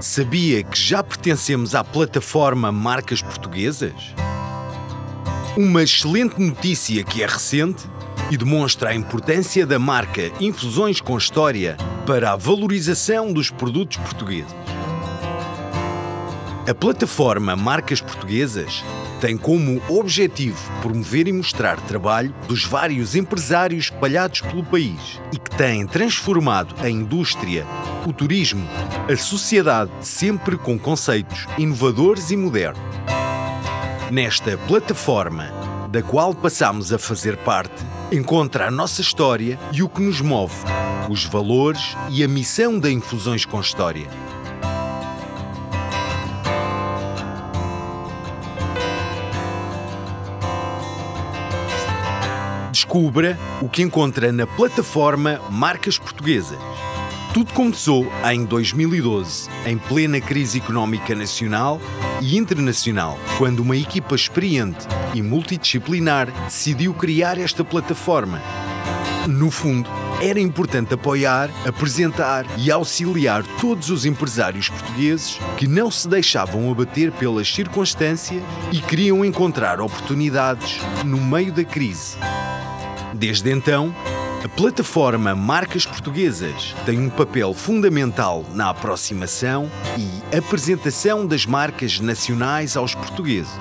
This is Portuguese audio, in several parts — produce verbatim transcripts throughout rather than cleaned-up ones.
Sabia que já pertencemos à plataforma Marcas Portuguesas? Uma excelente notícia que é recente e demonstra a importância da marca Infusões com História para a valorização dos produtos portugueses. A plataforma Marcas Portuguesas tem como objetivo promover e mostrar trabalho dos vários empresários espalhados pelo país e que têm transformado a indústria, o turismo, a sociedade, sempre com conceitos inovadores e modernos. Nesta plataforma, da qual passamos a fazer parte, encontra a nossa história e o que nos move, os valores e a missão da Infusões com História. Descubra o que encontra na plataforma Marcas Portuguesas. Tudo começou em dois mil e doze, em plena crise económica nacional e internacional, quando uma equipa experiente e multidisciplinar decidiu criar esta plataforma. No fundo, era importante apoiar, apresentar e auxiliar todos os empresários portugueses que não se deixavam abater pelas circunstâncias e queriam encontrar oportunidades no meio da crise. Desde então, a plataforma Marcas Portuguesas tem um papel fundamental na aproximação e apresentação das marcas nacionais aos portugueses.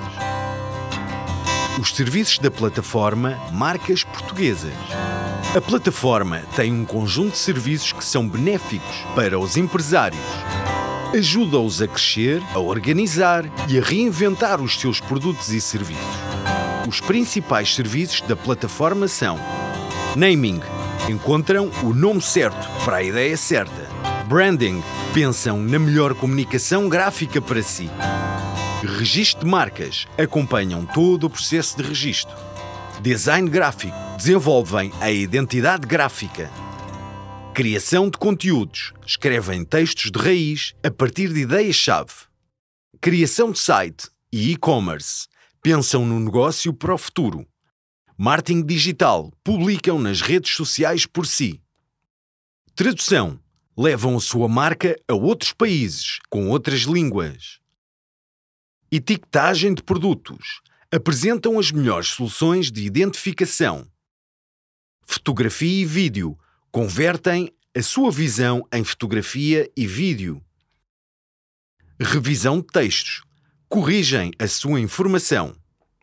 Os serviços da plataforma Marcas Portuguesas. A plataforma tem um conjunto de serviços que são benéficos para os empresários. Ajuda-os a crescer, a organizar e a reinventar os seus produtos e serviços. Os principais serviços da plataforma são: naming, encontram o nome certo para a ideia certa. Branding, pensam na melhor comunicação gráfica para si. Registro de marcas, acompanham todo o processo de registro. Design gráfico, desenvolvem a identidade gráfica. Criação de conteúdos, escrevem textos de raiz a partir de ideias-chave. Criação de site e e-commerce, pensam no negócio para o futuro. Marketing digital, publicam nas redes sociais por si. Tradução, levam a sua marca a outros países, com outras línguas. Etiquetagem de produtos, apresentam as melhores soluções de identificação. Fotografia e vídeo, convertem a sua visão em fotografia e vídeo. Revisão de textos, corrigem a sua informação.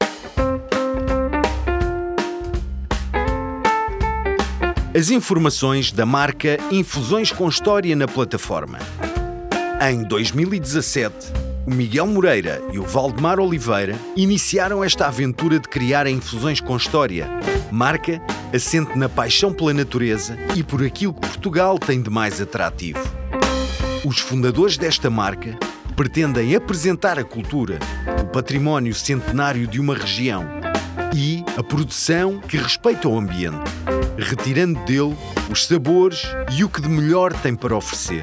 As informações da marca Infusões com História na plataforma. Em dois mil e dezassete, o Miguel Moreira e o Valdemar Oliveira iniciaram esta aventura de criar a Infusões com História, marca assente na paixão pela natureza e por aquilo que Portugal tem de mais atrativo. Os fundadores desta marca pretendem apresentar a cultura, o património centenário de uma região e a produção que respeita o ambiente, retirando dele os sabores e o que de melhor tem para oferecer.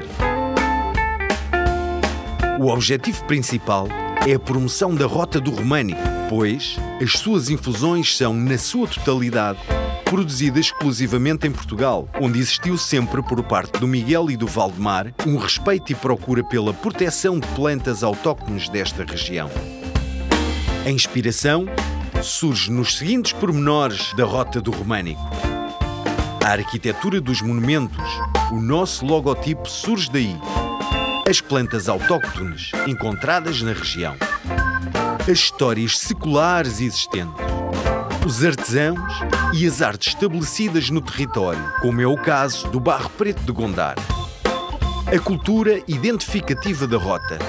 O objetivo principal é a promoção da Rota do Românico, pois as suas infusões são, na sua totalidade, produzidas exclusivamente em Portugal, onde existiu sempre, por parte do Miguel e do Valdemar, um respeito e procura pela proteção de plantas autóctones desta região. A inspiração surge nos seguintes pormenores da Rota do Românico. A arquitetura dos monumentos, o nosso logotipo surge daí. As plantas autóctones encontradas na região. As histórias seculares existentes. Os artesãos e as artes estabelecidas no território, como é o caso do Barro Preto de Gondar. A cultura identificativa da rota.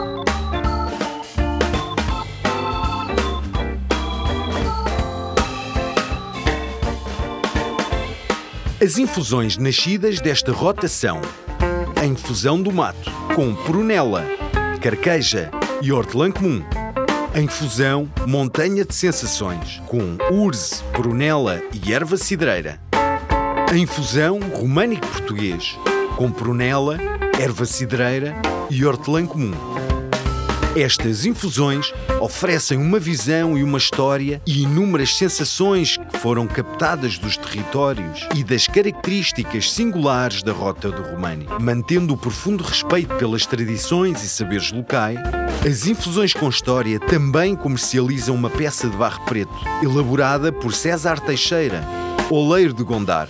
As infusões nascidas desta rota são: a infusão do mato, com prunela, carqueja e hortelã comum. A infusão montanha de sensações, com urze, prunela e erva cidreira. A infusão românico português, com prunela, erva cidreira e hortelã comum. Estas infusões oferecem uma visão e uma história e inúmeras sensações que foram captadas dos territórios e das características singulares da Rota do Romani. Mantendo o profundo respeito pelas tradições e saberes locais, as infusões com história também comercializam uma peça de barro preto, elaborada por César Teixeira, oleiro de Gondar.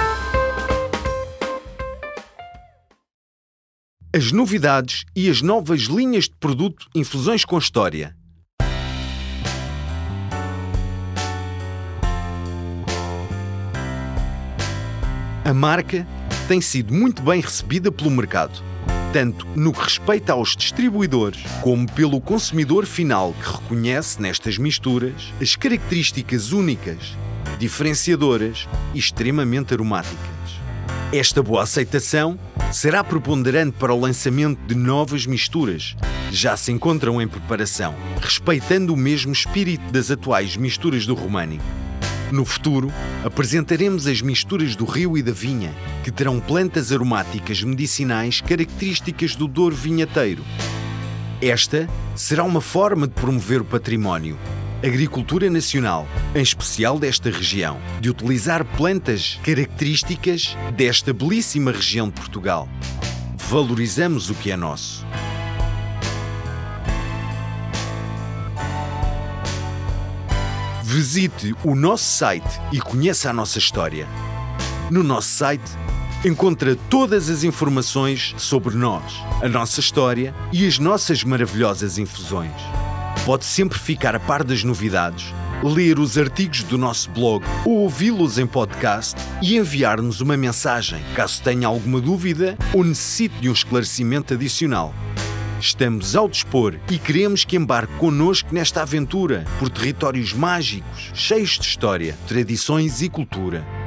As novidades e as novas linhas de produto Infusões com História. A marca tem sido muito bem recebida pelo mercado, tanto no que respeita aos distribuidores, como pelo consumidor final, que reconhece nestas misturas as características únicas, diferenciadoras e extremamente aromáticas. Esta boa aceitação será preponderante para o lançamento de novas misturas que já se encontram em preparação, respeitando o mesmo espírito das atuais misturas do Romani. No futuro, apresentaremos as misturas do rio e da vinha, que terão plantas aromáticas medicinais características do Douro vinheteiro. Esta será uma forma de promover o património, agricultura nacional, em especial desta região, de utilizar plantas características desta belíssima região de Portugal. Valorizamos o que é nosso. Visite o nosso site e conheça a nossa história. No nosso site, encontra todas as informações sobre nós, a nossa história e as nossas maravilhosas infusões. Pode sempre ficar a par das novidades, ler os artigos do nosso blog ou ouvi-los em podcast e enviar-nos uma mensagem caso tenha alguma dúvida ou necessite de um esclarecimento adicional. Estamos ao dispor e queremos que embarque connosco nesta aventura por territórios mágicos, cheios de história, tradições e cultura.